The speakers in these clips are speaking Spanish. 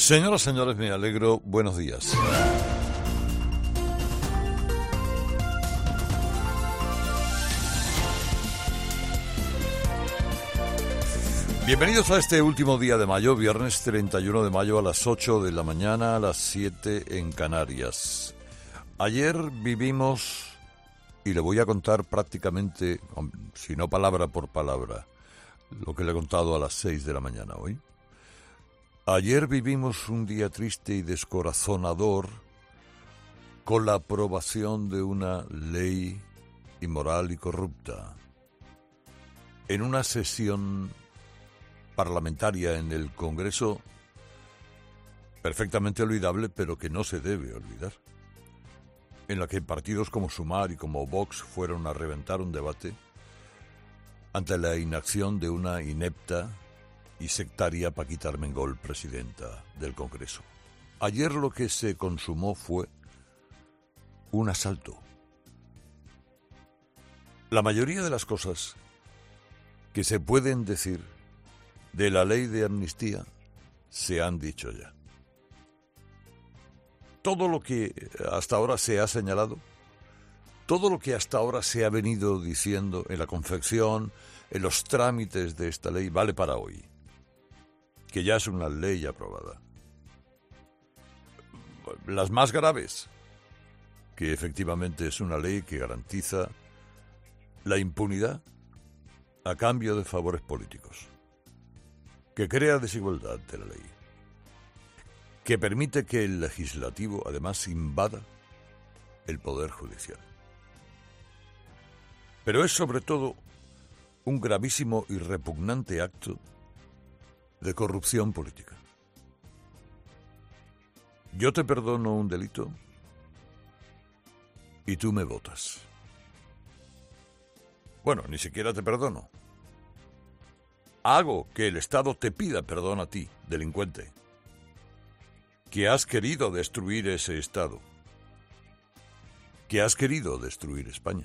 Señoras, señores, me alegro. Buenos días. Bienvenidos a este último día de mayo, viernes 31 de mayo a las 8 de la mañana, a las 7 en Canarias. Ayer vivimos, y le voy a contar prácticamente, si no palabra por palabra, lo que le he contado a las 6 de la mañana hoy. Ayer vivimos un día triste y descorazonador con la aprobación de una ley inmoral y corrupta en una sesión parlamentaria en el Congreso perfectamente olvidable, pero que no se debe olvidar, en la que partidos como Sumar y como Vox fueron a reventar un debate ante la inacción de una inepta y sectaria Paquita Armengol, presidenta del Congreso. Ayer lo que se consumó fue un asalto. La mayoría de las cosas que se pueden decir de la ley de amnistía se han dicho ya. Todo lo que hasta ahora se ha señalado, todo lo que hasta ahora se ha venido diciendo en la confección, en los trámites de esta ley, vale para hoy, que ya es una ley aprobada. Las más graves, que efectivamente es una ley que garantiza la impunidad a cambio de favores políticos, que crea desigualdad de la ley, que permite que el legislativo además invada el poder judicial. Pero es sobre todo un gravísimo y repugnante acto de corrupción política. Yo te perdono un delito y tú me votas. Bueno, ni siquiera te perdono. Hago que el Estado te pida perdón a ti, delincuente, que has querido destruir ese Estado, que has querido destruir España.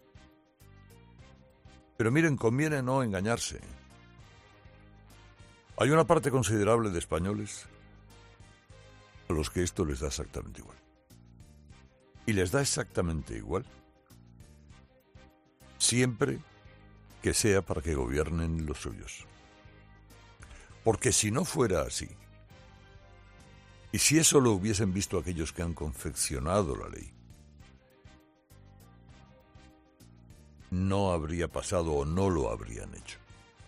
Pero miren, conviene no engañarse. Hay una parte considerable de españoles a los que esto les da exactamente igual. Y les da exactamente igual siempre que sea para que gobiernen los suyos. Porque si no fuera así, y si eso lo hubiesen visto aquellos que han confeccionado la ley, no habría pasado o no lo habrían hecho.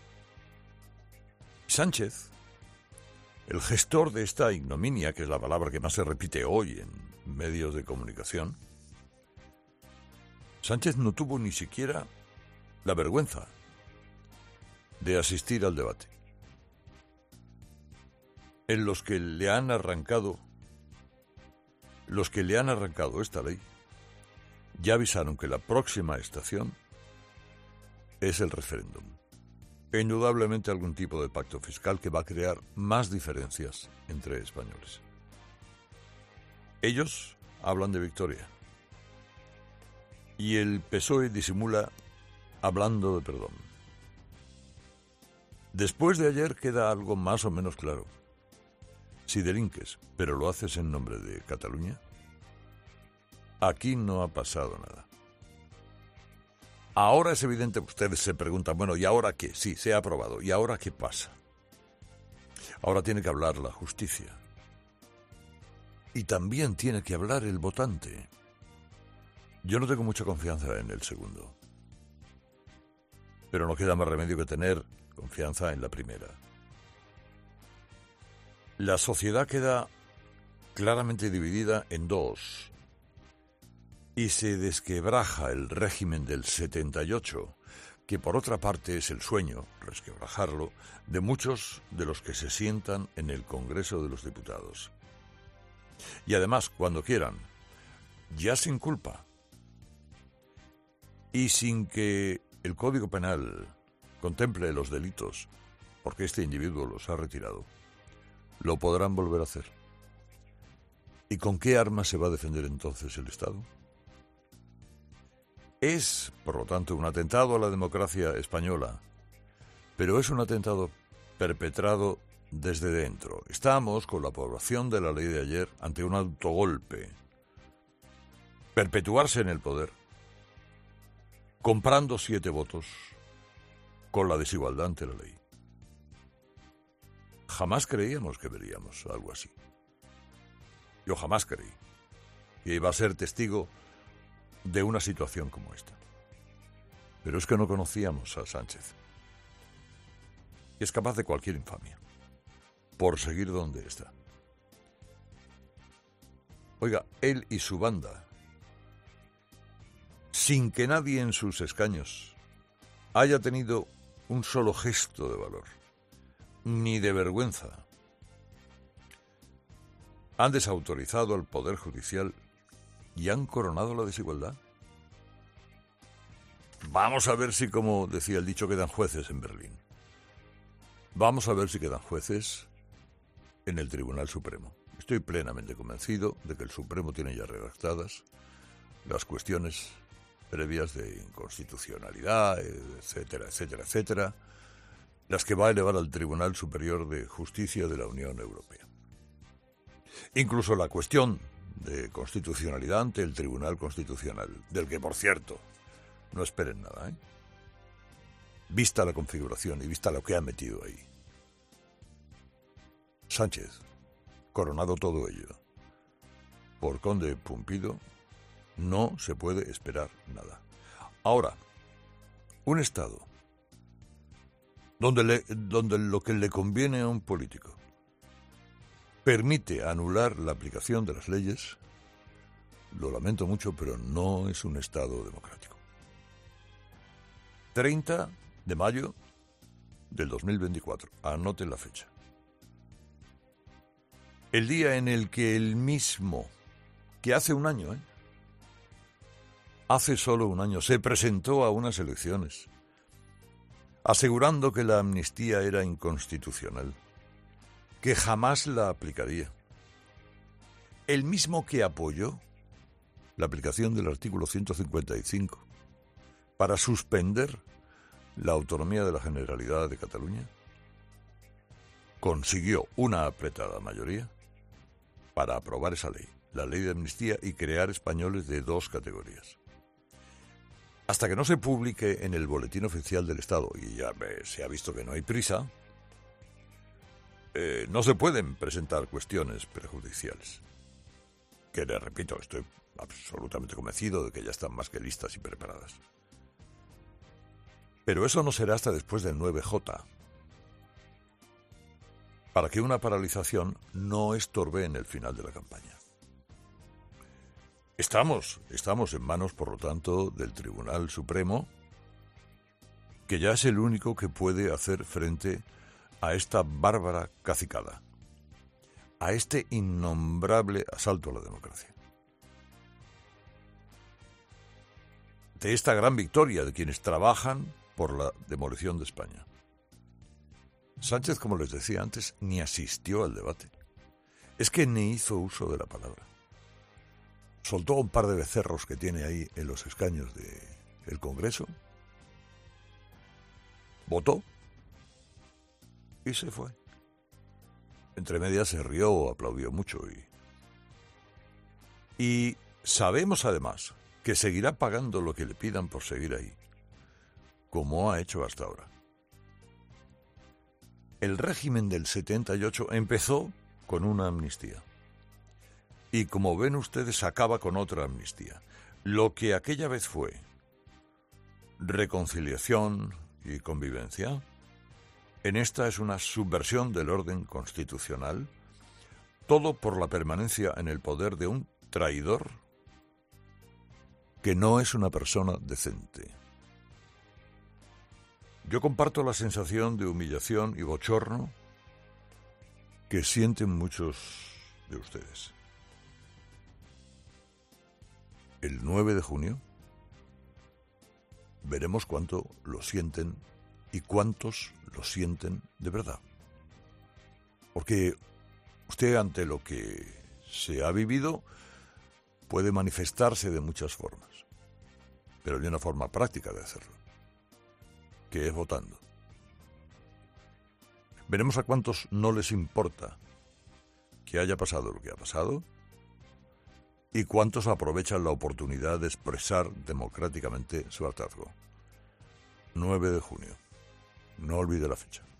Sánchez, el gestor de esta ignominia, que es la palabra que más se repite hoy en medios de comunicación, Sánchez no tuvo ni siquiera la vergüenza de asistir al debate, en los que le han arrancado esta ley, ya avisaron que la próxima estación es el referéndum. E indudablemente algún tipo de pacto fiscal que va a crear más diferencias entre españoles. Ellos hablan de victoria y el PSOE disimula hablando de perdón. Después de ayer queda algo más o menos claro. Si delinques, pero lo haces en nombre de Cataluña, aquí no ha pasado nada. Ahora es evidente, ustedes se preguntan, bueno, ¿y ahora qué? Sí, se ha aprobado. ¿Y ahora qué pasa? Ahora tiene que hablar la justicia. Y también tiene que hablar el votante. Yo no tengo mucha confianza en el segundo. Pero no queda más remedio que tener confianza en la primera. La sociedad queda claramente dividida en dos. Y se desquebraja el régimen del 78, que por otra parte es el sueño, resquebrajarlo, de muchos de los que se sientan en el Congreso de los Diputados. Y además, cuando quieran, ya sin culpa, y sin que el Código Penal contemple los delitos, porque este individuo los ha retirado, lo podrán volver a hacer. ¿Y con qué armas se va a defender entonces el Estado? Es, por lo tanto, un atentado a la democracia española, pero es un atentado perpetrado desde dentro. Estamos, con la aprobación de la ley de ayer, ante un autogolpe. Perpetuarse en el poder, comprando 7 votos, con la desigualdad ante la ley. Jamás creíamos que veríamos algo así. Yo jamás creí que iba a ser testigo de una situación como esta. Pero es que no conocíamos a Sánchez. Y es capaz de cualquier infamia, por seguir donde está. Oiga, él y su banda, sin que nadie en sus escaños haya tenido un solo gesto de valor, ni de vergüenza, han desautorizado al Poder Judicial y han coronado la desigualdad. Vamos a ver si, como decía el dicho, quedan jueces en Berlín. Vamos a ver si quedan jueces en el Tribunal Supremo. Estoy plenamente convencido de que el Supremo tiene ya redactadas las cuestiones previas de inconstitucionalidad, etcétera, etcétera, etcétera, las que va a elevar al Tribunal Superior de Justicia de la Unión Europea. Incluso la cuestión de constitucionalidad ante el Tribunal Constitucional, del que, por cierto, no esperen nada, vista la configuración y vista lo que ha metido ahí. Sánchez, coronado todo ello por Conde Pumpido, no se puede esperar nada. Ahora, un Estado donde lo que le conviene a un político permite anular la aplicación de las leyes, lo lamento mucho, pero no es un Estado democrático. 30 de mayo del 2024, anoten la fecha. El día en el que el mismo, que hace un año, hace solo un año, se presentó a unas elecciones, asegurando que la amnistía era inconstitucional, que jamás la aplicaría. El mismo que apoyó la aplicación del artículo 155 para suspender la autonomía de la Generalidad de Cataluña, consiguió una apretada mayoría para aprobar esa ley, la ley de amnistía, y crear españoles de 2 categorías. Hasta que no se publique en el Boletín Oficial del Estado, y ya se ha visto que no hay prisa, no se pueden presentar cuestiones prejudiciales. Que, les repito, estoy absolutamente convencido de que ya están más que listas y preparadas. Pero eso no será hasta después del 9J, para que una paralización no estorbe en el final de la campaña. Estamos en manos, por lo tanto, del Tribunal Supremo, que ya es el único que puede hacer frente a esta bárbara cacicada, a este innombrable asalto a la democracia. De esta gran victoria de quienes trabajan por la demolición de España. Sánchez, como les decía antes, ni asistió al debate. Es que ni hizo uso de la palabra. Soltó un par de becerros que tiene ahí en los escaños del Congreso, votó y se fue. Entre medias se rió, aplaudió mucho y sabemos además que seguirá pagando lo que le pidan por seguir ahí, como ha hecho hasta ahora. El régimen del 78 empezó con una amnistía. Y como ven ustedes, acaba con otra amnistía. Lo que aquella vez fue reconciliación y convivencia, en esta es una subversión del orden constitucional, todo por la permanencia en el poder de un traidor que no es una persona decente. Yo comparto la sensación de humillación y bochorno que sienten muchos de ustedes. El 9 de junio veremos cuánto lo sienten y cuántos lo sienten de verdad. Porque usted, ante lo que se ha vivido, puede manifestarse de muchas formas, pero hay una forma práctica de hacerlo, que es votando. Veremos a cuántos no les importa que haya pasado lo que ha pasado y cuántos aprovechan la oportunidad de expresar democráticamente su hartazgo. 9 de junio. No olvide la fecha.